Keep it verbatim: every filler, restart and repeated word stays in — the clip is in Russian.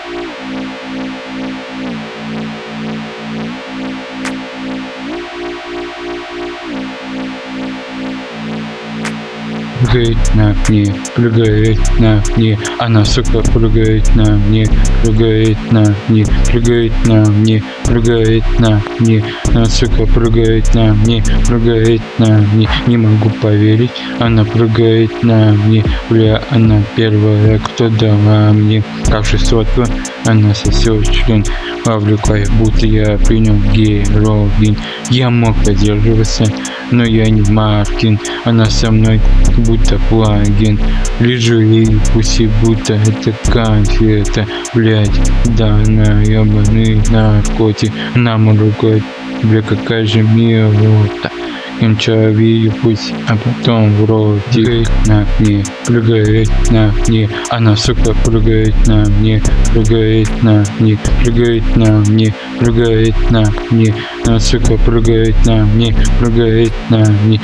Прыгает на мне, прыгает на мне, она, сука, прыгает на мне, прыгает на мне, прыгает на мне, прыгает на мне, она, сука, прыгает на мне, прыгает на мне, не могу поверить, она прыгает на мне, бля, она первая, кто дала мне кашесотку, она сосет член, повлекая, будто я принял героин, я мог поддерживаться, но я не Маркин, она со мной будто плагин, лежу и пуси, будто это конфета, блять, да, на ебаный наркотик, нам ругать, бля, какая же милота, кончаю ее пусть, а потом вроде прыгает на мне, прыгает на мне, она, сука, прыгает на мне, прыгает на мне, прыгает на мне, прыгает на мне, она, сука, прыгает на мне, прыгает на мне.